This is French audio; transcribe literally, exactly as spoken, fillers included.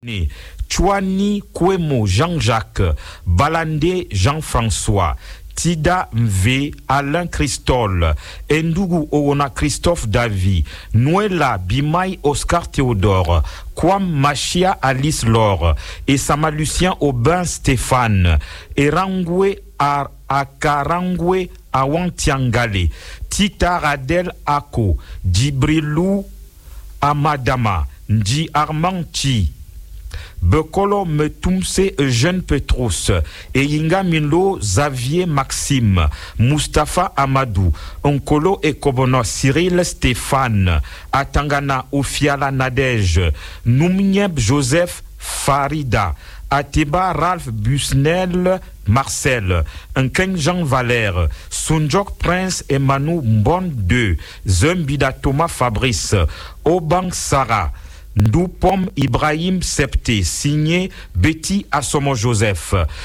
Chouani Kwemo Jean-Jacques, Balande Jean-François, Tida Mve, Alain Christol, Ndougou Oona Christophe Davy, Noëlla Bimai Oscar Théodore, Kwam Machia Alice Laure, et Sama Lucien Aubin Stéphane, Erangwe Akarangwe Awantiangale, Tita Radel Ako, Djibrilou Amadama, Ndi Armanti, Bekolo Metumse Eugène Petrus, Eyinga Milo Xavier Maxime, Mustapha Amadou, Onkolo Ekobono Cyril Stéphane, Atangana Ofiala Nadège, Noumnieb Joseph Farida, Ateba Ralph Busnel Marcel, Nkeng Jean Valère, Sunjok Prince Emmanuel Mbon deux, Zembida Thomas Fabrice, Obang Sarah, Ndoupom Ibrahim Septé, signé Betty Assomo Joseph.